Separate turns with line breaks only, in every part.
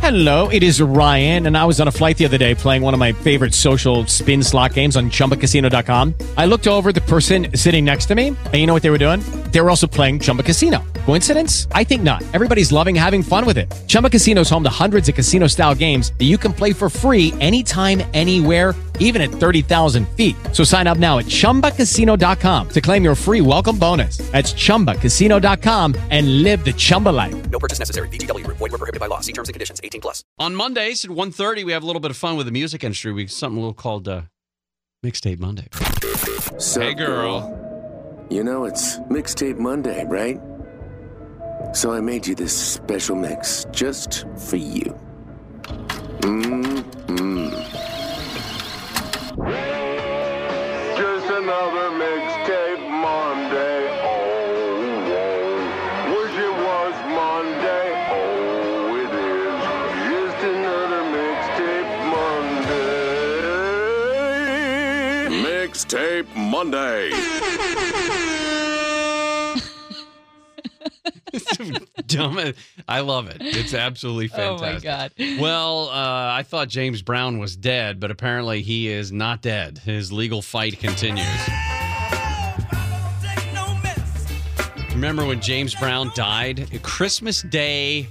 Hello, it is Ryan, and I was on a flight the other day playing one of my favorite social spin slot games on ChumbaCasino.com. I looked over at the person sitting next to me, and you know what they were doing? They were also playing Chumba Casino. Coincidence? I think not. Everybody's loving having fun with it. Chumba Casino is home to hundreds of casino-style games that you can play for free anytime, anywhere, even at 30,000 feet. So sign up now at ChumbaCasino.com to claim your free welcome bonus. That's ChumbaCasino.com and live the Chumba life.
No purchase necessary. VGW. Void were prohibited by law. See terms and conditions. 18+.
On Mondays at 1:30, we have a little bit of fun with the music industry. We something a little called Mixtape Monday.
Sup,
Hey, girl.
You know, it's Mixtape Monday, right? So I made you this special mix just for you.
Just another mixtape Monday. Oh, wish it was Monday. Oh, it is. Just another mixtape Monday.
Mixtape Monday.
Dumb. I love it. It's absolutely fantastic.
Oh, my God.
Well, I thought James Brown was dead, but apparently he is not dead. His legal fight continues. Remember when James Brown died? Christmas Day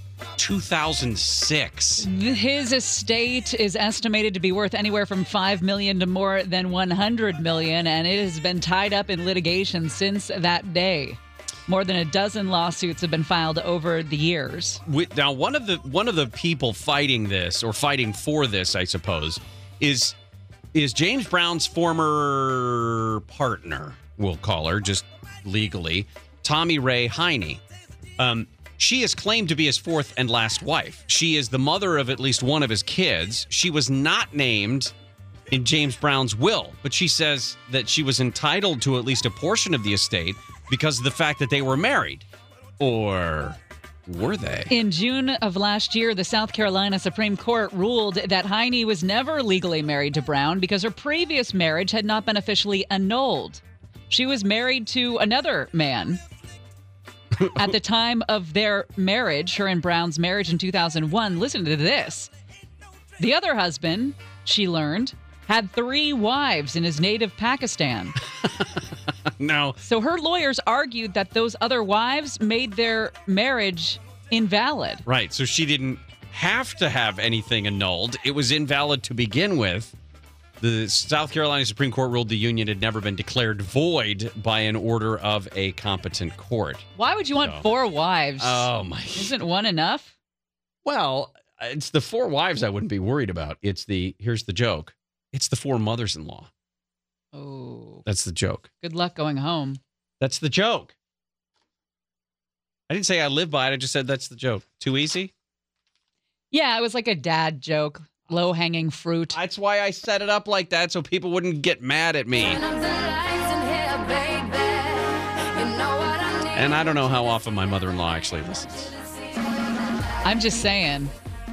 2006.
His estate is estimated to be worth anywhere from $5 million to more than $100 million, and it has been tied up in litigation since that day. More than a dozen lawsuits have been filed over the years.
Now, one of the people fighting this, or fighting for this, I suppose, is James Brown's former partner, we'll call her, just legally, Tommy Ray Heine. She is claimed to be his fourth and last wife. She is the mother of at least one of his kids. She was not named in James Brown's will, but she says that she was entitled to at least a portion of the estate because of the fact that they were married. Or were they?
In June of last year, the South Carolina Supreme Court ruled that Heine was never legally married to Brown because her previous marriage had not been officially annulled. She was married to another man. At the time of their marriage, her and Brown's marriage in 2001, listen to this. The other husband, she learned, had 3 wives in his native Pakistan.
No.
So her lawyers argued that those other wives made their marriage invalid.
Right. So she didn't have to have anything annulled. It was invalid to begin with. The South Carolina Supreme Court ruled the union had never been declared void by an order of a competent court.
Why would you want 4 wives?
Oh, my.
Isn't one enough?
Well, it's the 4 wives I wouldn't be worried about. Here's the joke. It's the 4 mothers-in-law.
Oh.
That's the joke.
Good luck going home.
That's the joke. I didn't say I live by it. I just said that's the joke. Too easy?
Yeah, it was like a dad joke. Low-hanging fruit.
That's why I set it up like that, so people wouldn't get mad at me. And I don't know how often my mother-in-law actually listens.
I'm just saying.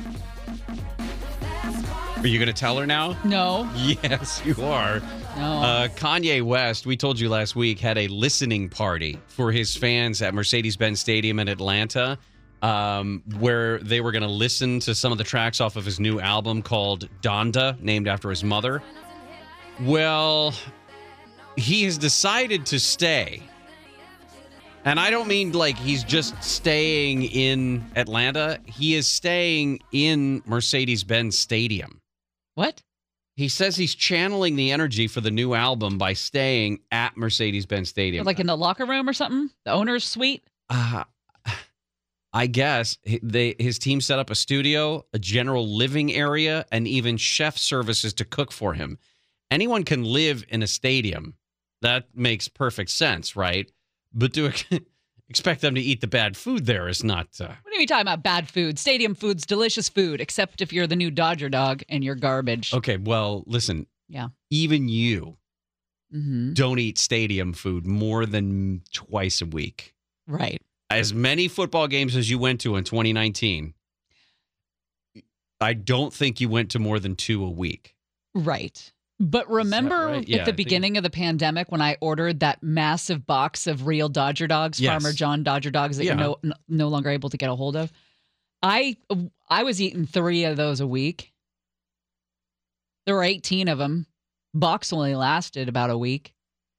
Are you going to tell her now?
No.
Yes, you are.
No.
Kanye West, we told you last week, had a listening party for his fans at Mercedes-Benz Stadium in Atlanta, where they were going to listen to some of the tracks off of his new album called Donda, named after his mother. Well, he has decided to stay. And I don't mean like he's just staying in Atlanta. He is staying in Mercedes-Benz Stadium.
What?
He says he's channeling the energy for the new album by staying at Mercedes-Benz Stadium.
Like in the locker room or something? The owner's suite?
I guess his team set up a studio, a general living area, and even chef services to cook for him. Anyone can live in a stadium. That makes perfect sense, right? But to expect them to eat the bad food there is not...
What are you talking about, bad food? Stadium food's delicious food, except if you're the new Dodger dog and you're garbage.
Okay, well, listen.
Yeah.
Even you
Mm-hmm.
don't eat stadium food more than twice a week.
Right.
As many football games as you went to in 2019, I don't think you went to more than 2 a week.
Right. But remember
right? Yeah,
at the beginning of the pandemic when I ordered that massive box of real Dodger dogs,
Yes.
Farmer John Dodger dogs that
Yeah.
you're no longer able to get a hold of? I was eating 3 of those a week. There were 18 of them. Box only lasted about a week.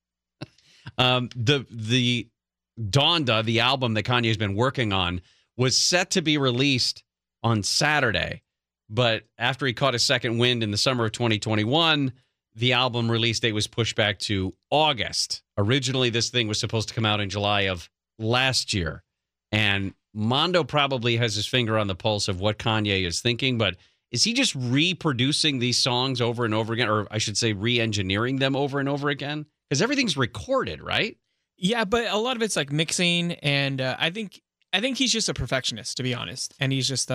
The Donda, the album that Kanye's been working on, was set to be released on Saturday. But after he caught a second wind in the summer of 2021, the album release date was pushed back to August. Originally, this thing was supposed to come out in July of last year. And Mondo probably has his finger on the pulse of what Kanye is thinking, but is he just reproducing these songs over and over again? Or I should say re-engineering them over and over again? Because everything's recorded, right?
Yeah, but a lot of it's like mixing, and I think he's just a perfectionist, to be honest. And he's just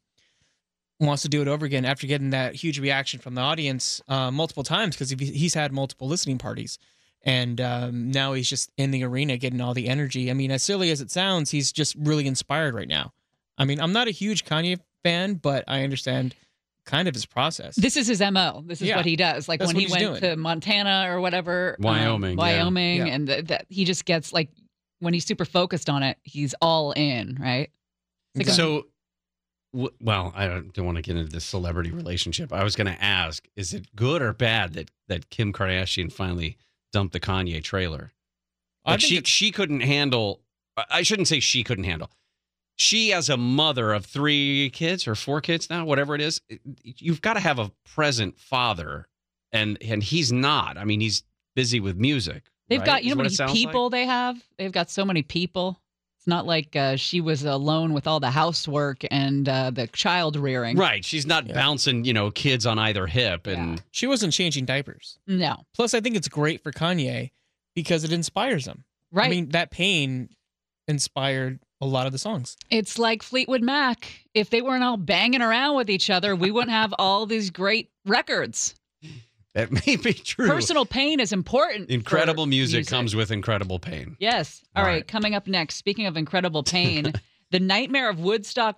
wants to do it over again after getting that huge reaction from the audience multiple times, because he's had multiple listening parties. And now he's just in the arena getting all the energy. I mean, as silly as it sounds, he's just really inspired right now. I mean, I'm not a huge Kanye fan, but I understand kind of his process.
This is his MO. This is what he does. Like
That's
when he
what he's
went
doing.
to Montana or whatever.
Wyoming,
Wyoming.
yeah.
And that he just gets like, when he's super focused on it, he's all in, right? It's like
So, well, I don't want to get into this celebrity relationship. I was going to ask, is it good or bad that Kim Kardashian finally dumped the Kanye trailer?
I
Like
think
she couldn't handle, I shouldn't say she couldn't handle. She, as a mother of 3 kids or 4 kids now, whatever it is, you've got to have a present father, and he's not. I mean, he's busy with music.
They've
right?
got, you
Is
know
what
how
it
many
sounds
people
like?
they have? They've got so many people. It's not like she was alone with all the housework and the child rearing.
Right. She's not bouncing, kids on either hip. And
she wasn't changing diapers.
No.
Plus, I think it's great for Kanye because it inspires him.
Right.
I mean, that pain inspired a lot of the songs.
It's like Fleetwood Mac. If they weren't all banging around with each other, we wouldn't have all these great records.
that may be true.
Personal pain is important.
Incredible
for
music comes with incredible pain.
Yes. All right. Coming up next, speaking of incredible pain, The Nightmare of Woodstock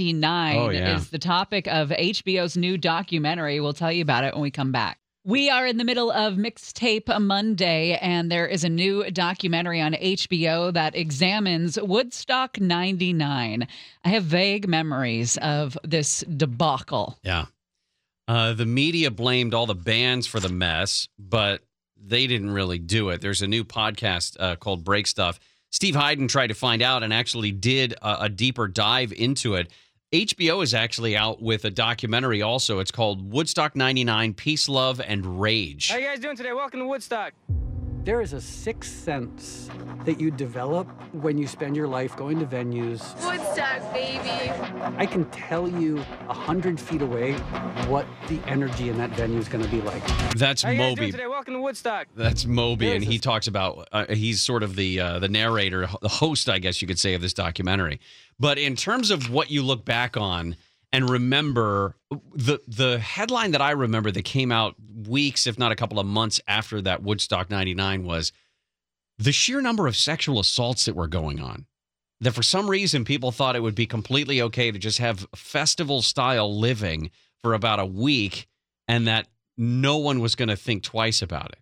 99 is the topic of HBO's new documentary. We'll tell you about it when we come back. We are in the middle of Mixtape Monday, and there is a new documentary on HBO that examines Woodstock 99. I have vague memories of this debacle.
Yeah. The media blamed all the bands for the mess, but they didn't really do it. There's a new podcast called Break Stuff. Steve Hyden tried to find out and actually did a deeper dive into it. HBO is actually out with a documentary also. It's called Woodstock 99, Peace, Love, and Rage.
How you guys doing today? Welcome to Woodstock. There is a sixth sense that you develop when you spend your life going to venues.
Woodstock, baby.
I can tell you 100 feet away what the energy in that venue is going to be like.
That's
How you guys doing
Moby.
today? Welcome to Woodstock.
That's Moby,
There
and
is
he
a-
talks about, he's sort of the narrator, the host, I guess you could say, of this documentary. But in terms of what you look back on and remember, the headline that I remember that came out weeks, if not a couple of months after that Woodstock 99 was the sheer number of sexual assaults that were going on. That for some reason, people thought it would be completely okay to just have festival-style living for about a week and that no one was going to think twice about it.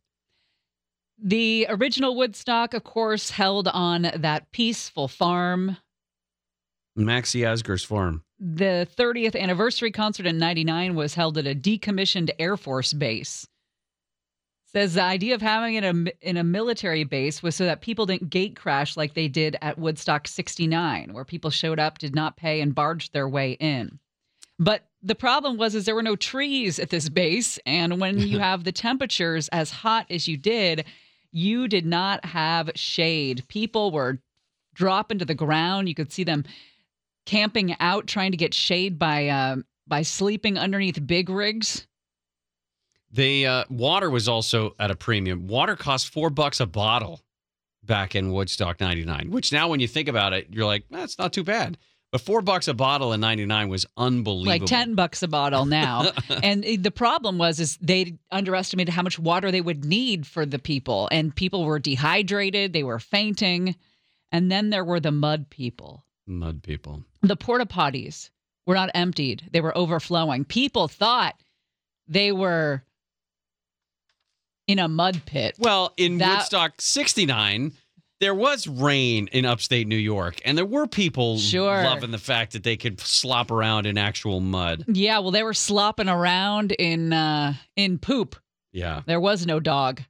The original Woodstock, of course, held on that peaceful farm.
Maxie Asger's farm.
The 30th anniversary concert in 99 was held at a decommissioned Air Force base. Says the idea of having it in a military base was so that people didn't gate crash like they did at Woodstock 69, where people showed up, did not pay, and barged their way in. But the problem was there were no trees at this base, and when you have the temperatures as hot as you did not have shade. People were dropping to the ground. You could see them camping out, trying to get shade by sleeping underneath big rigs.
The water was also at a premium. Water cost $4 a bottle back in Woodstock 99, which now when you think about it, you're like, that's not too bad. But $4 a bottle in 99 was unbelievable.
Like $10 a bottle now. And the problem was they underestimated how much water they would need for the people. And people were dehydrated. They were fainting. And then there were the mud people.
Mud people.
The porta potties were not emptied. They were overflowing. People thought they were in a mud pit.
Well, in Woodstock 69, there was rain in upstate New York, and there were people
Sure.
loving the fact that they could slop around in actual mud.
Yeah, well, they were slopping around in poop.
Yeah.
There was no dog.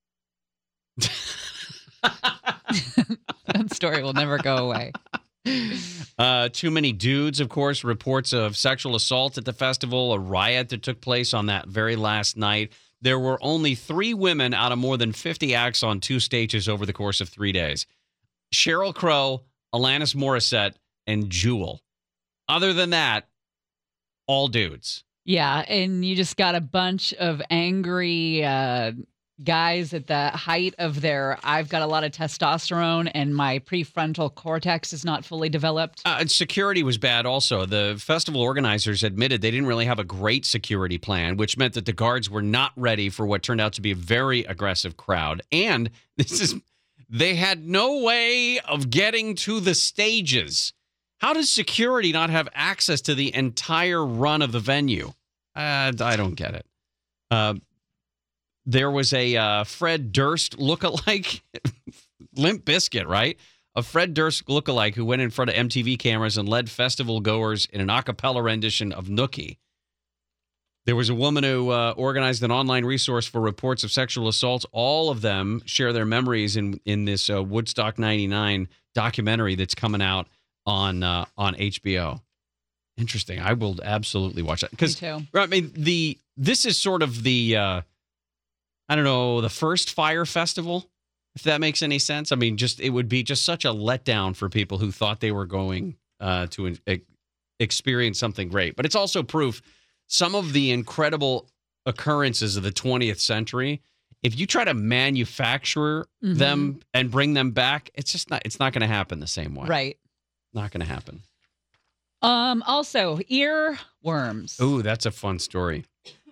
That story will never go away.
Too many dudes, of course, reports of sexual assault at the festival, a riot that took place on that very last night. There were only 3 women out of more than 50 acts on 2 stages over the course of 3 days. Sheryl Crow, Alanis Morissette, and Jewel. Other than that, all dudes.
Yeah, and you just got a bunch of angry guys at the height of their, I've got a lot of testosterone and my prefrontal cortex is not fully developed.
And security was bad also. The festival organizers admitted they didn't really have a great security plan, which meant that the guards were not ready for what turned out to be a very aggressive crowd. And they had no way of getting to the stages. How does security not have access to the entire run of the venue? I don't get it. There was a Fred Durst lookalike, Limp Bizkit, right? A Fred Durst lookalike who went in front of MTV cameras and led festival goers in an a cappella rendition of Nookie. There was a woman who organized an online resource for reports of sexual assaults. All of them share their memories in this Woodstock 99 documentary that's coming out on HBO. Interesting. I will absolutely watch that.
Me too.
I mean, this is sort of the, I don't know, the first Fyre Festival, if that makes any sense. I mean, it would be just such a letdown for people who thought they were going to experience something great. But it's also proof some of the incredible occurrences of the 20th century, if you try to manufacture them and bring them back, it's not going to happen the same way.
Right.
Not going to happen.
Also, earworms.
Ooh, that's a fun story.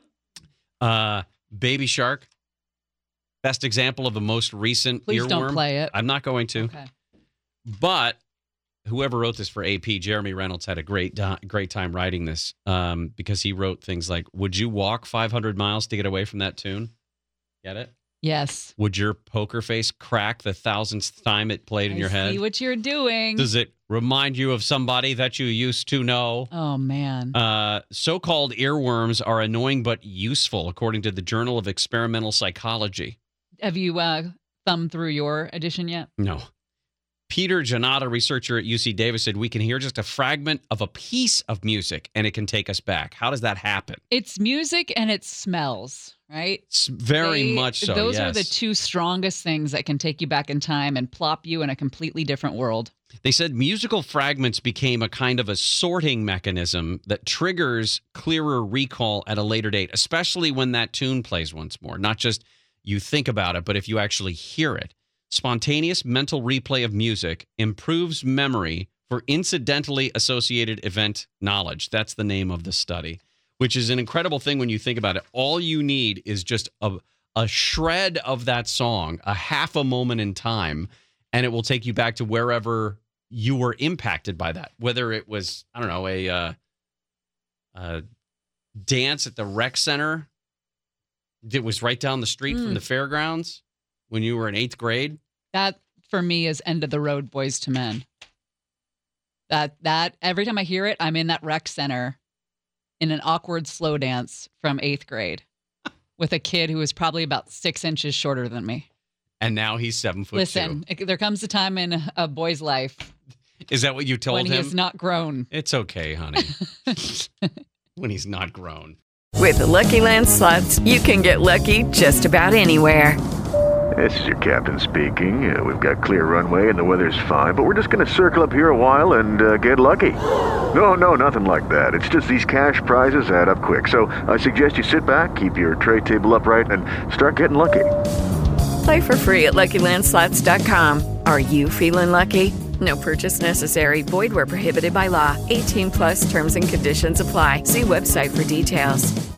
Baby Shark. Best example of the most recent
Please
earworm.
don't play it.
I'm not going to.
Okay.
But whoever wrote this for AP, Jeremy Reynolds, had a great time writing this because he wrote things like, would you walk 500 miles to get away from that tune? Get it?
Yes.
Would your poker face crack the 1,000th time it played in your head?
See what you're doing.
Does it remind you of somebody that you used to know?
Oh, man.
So-called earworms are annoying but useful, according to the Journal of Experimental Psychology.
Have you thumbed through your edition yet?
No. Peter Giannotta, researcher at UC Davis, said we can hear just a fragment of a piece of music and it can take us back. How does that happen?
It's music and it smells, right?
It's very much so,
Those are
yes.
the 2 strongest things that can take you back in time and plop you in a completely different world.
They said musical fragments became a kind of a sorting mechanism that triggers clearer recall at a later date, especially when that tune plays once more. Not just you think about it, but if you actually hear it. Spontaneous mental replay of music improves memory for incidentally associated event knowledge. That's the name of the study, which is an incredible thing when you think about it. All you need is just a shred of that song, a half a moment in time, and it will take you back to wherever you were impacted by that. Whether it was, I don't know, a dance at the rec center that was right down the street from the fairgrounds when you were in 8th grade.
That, for me, is End of the Road, Boys to Men. That every time I hear it, I'm in that rec center in an awkward slow dance from 8th grade with a kid who was probably about 6 inches shorter than me.
And now he's 7 foot.
Listen, there comes a time in a boy's life.
Is that what you told
when
him?
When he is not grown.
It's okay, honey. When he's not grown.
With the Lucky Land Slots, you can get lucky just about anywhere.
This is your captain speaking. We've got clear runway and the weather's fine, but we're just going to circle up here a while and get lucky. No, nothing like that. It's just these cash prizes add up quick. So I suggest you sit back, keep your tray table upright, and start getting lucky.
Play for free at LuckyLandSlots.com. Are you feeling lucky? No purchase necessary. Void where prohibited by law. 18+ terms and conditions apply. See website for details.